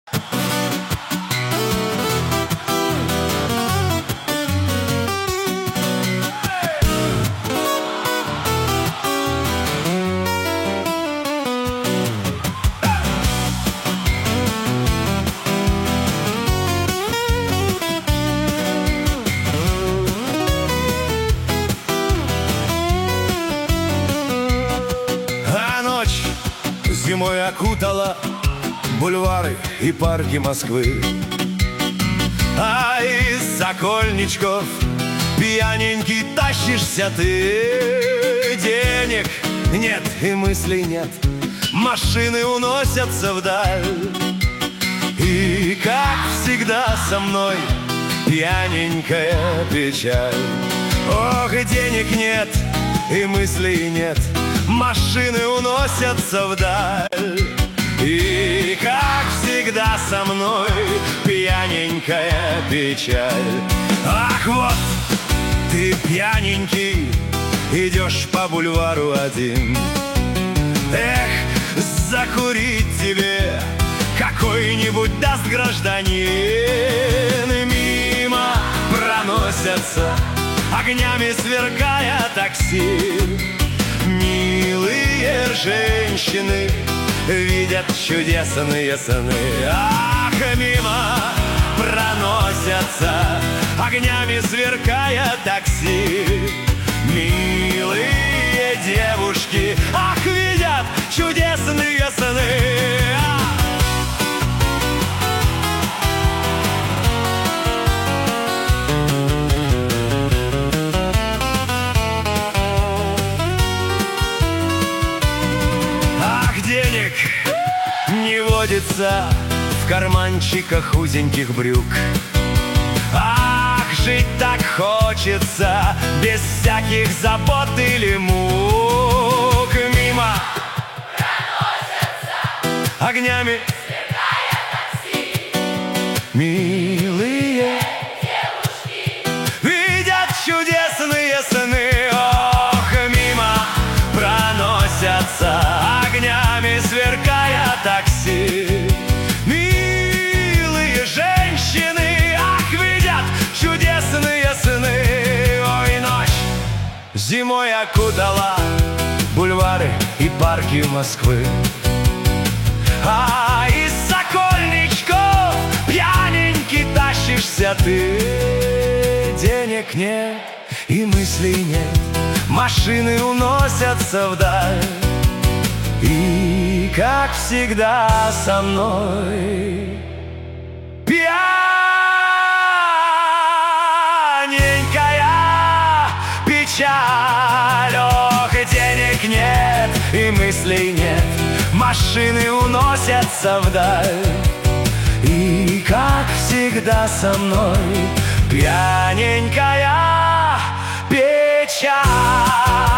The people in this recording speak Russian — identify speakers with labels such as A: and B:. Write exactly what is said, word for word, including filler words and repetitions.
A: Зимой окутала бульвары и парки Москвы, а из сокольничков пьяненький тащишься ты. Денег нет и мыслей нет, машины уносятся вдаль. И как всегда со мной пьяненькая печаль. Ох, и денег нет и мыслей нет, машины уносятся вдаль. И как всегда со мной пьяненькая печаль. Ах, вот ты пьяненький, идешь по бульвару один. Эх, закурить тебе какой-нибудь даст гражданин. Мимо проносятся, огнями сверкая, такси. Милые женщины видят чудесные сны. Ах, мимо проносятся, огнями сверкая, такси. Милые девушки, ах, видят чудесные сны. Денег не водится в карманчиках узеньких брюк. Ах, жить так хочется без всяких забот или мук. Мимо проносятся, огнями сверкая, такси. Милые девушки видят чудесные сны. Ох, мимо проносятся, огнями сверкая, такси. Милые женщины, ах, видят чудесные сны. Ой, ночь зимой окутала бульвары и парки Москвы, а из сокольничков пьяненький тащишься ты. Денег нет и мыслей нет, машины уносятся вдаль. И как всегда со мной пьяненькая печаль. Ох, денег нет и мыслей нет, машины уносятся вдаль. И как всегда со мной пьяненькая печаль.